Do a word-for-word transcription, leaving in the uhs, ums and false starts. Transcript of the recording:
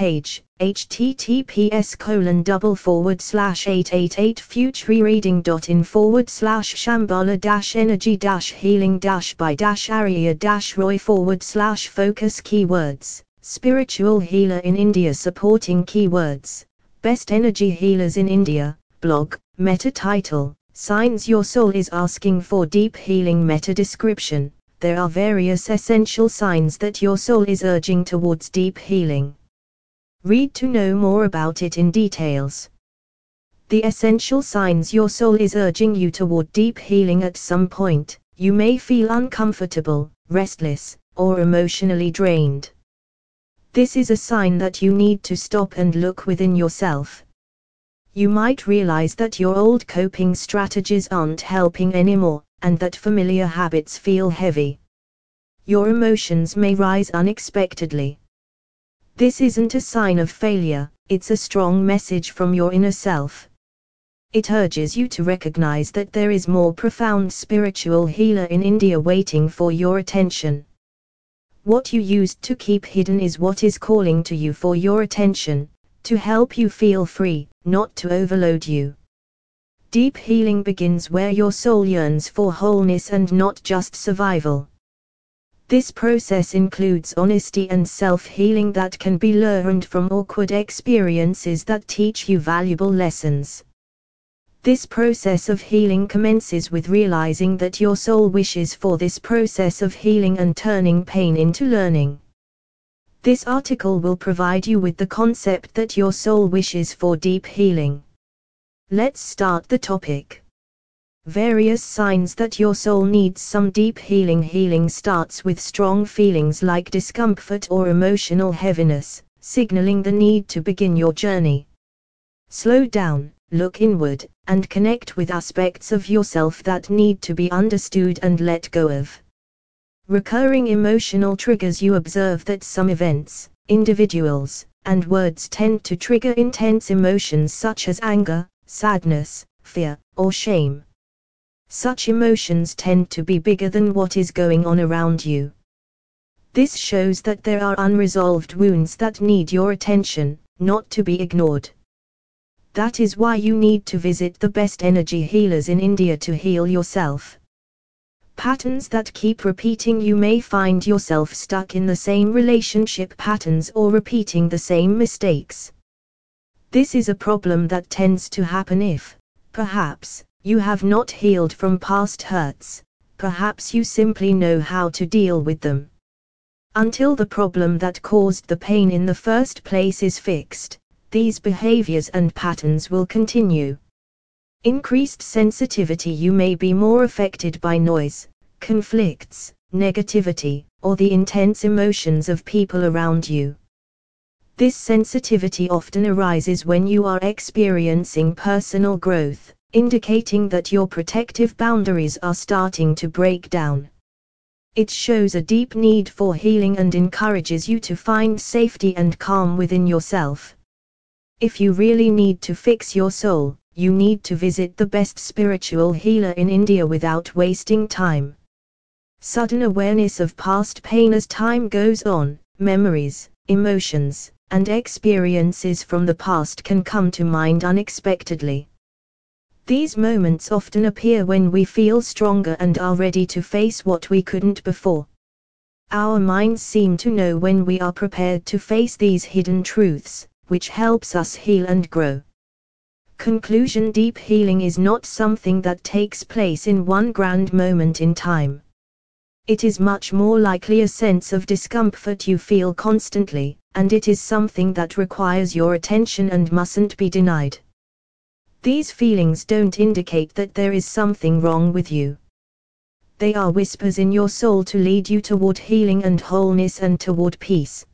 page, https colon double forward slash eight eight eight futurereading.in forward slash shambhala dash energy dash healing dash by dash area dash roy forward slash focus keywords, spiritual healer in India supporting keywords, best energy healers in India, blog, meta title, signs your soul is asking for deep healing. Meta description. There are various essential signs that your soul is urging towards deep healing. Read to know more about it in details. The essential signs your soul is urging you toward deep healing. At some point, you may feel uncomfortable, restless, or emotionally drained. This is a sign that you need to stop and look within yourself. You might realize that your old coping strategies aren't helping anymore, and that familiar habits feel heavy. Your emotions may rise unexpectedly. This isn't a sign of failure, it's a strong message from your inner self. It urges you to recognize that there is more profound spiritual healer in India waiting for your attention. What you used to keep hidden is what is calling to you for your attention, to help you feel free, not to overload you. Deep healing begins where your soul yearns for wholeness and not just survival. This process includes honesty and self-healing that can be learned from awkward experiences that teach you valuable lessons. This process of healing commences with realizing that your soul wishes for this process of healing and turning pain into learning. This article will provide you with the concept that your soul wishes for deep healing. Let's start the topic. Various signs that your soul needs some deep healing. Healing starts with strong feelings like discomfort or emotional heaviness, signaling the need to begin your journey. Slow down, look inward, and connect with aspects of yourself that need to be understood and let go of. Recurring emotional triggers. You observe that some events, individuals, and words tend to trigger intense emotions such as anger, sadness, fear, or shame. Such emotions tend to be bigger than what is going on around you. This shows that there are unresolved wounds that need your attention, not to be ignored. That is why you need to visit the best energy healers in India to heal yourself. Patterns that keep repeating. You may find yourself stuck in the same relationship patterns or repeating the same mistakes. This is a problem that tends to happen if, perhaps, you have not healed from past hurts, perhaps you simply know how to deal with them. Until the problem that caused the pain in the first place is fixed, these behaviors and patterns will continue. Increased sensitivity. You may be more affected by noise, conflicts, negativity, or the intense emotions of people around you. This sensitivity often arises when you are experiencing personal growth, indicating that your protective boundaries are starting to break down. It shows a deep need for healing and encourages you to find safety and calm within yourself. If you really need to fix your soul, you need to visit the best spiritual healer in India without wasting time. Sudden awareness of past pain. As time goes on, memories, emotions, and experiences from the past can come to mind unexpectedly. These moments often appear when we feel stronger and are ready to face what we couldn't before. Our minds seem to know when we are prepared to face these hidden truths, which helps us heal and grow. Conclusion. Deep healing is not something that takes place in one grand moment in time. It is much more likely a sense of discomfort you feel constantly, and it is something that requires your attention and mustn't be denied. These feelings don't indicate that there is something wrong with you. They are whispers in your soul to lead you toward healing and wholeness and toward peace.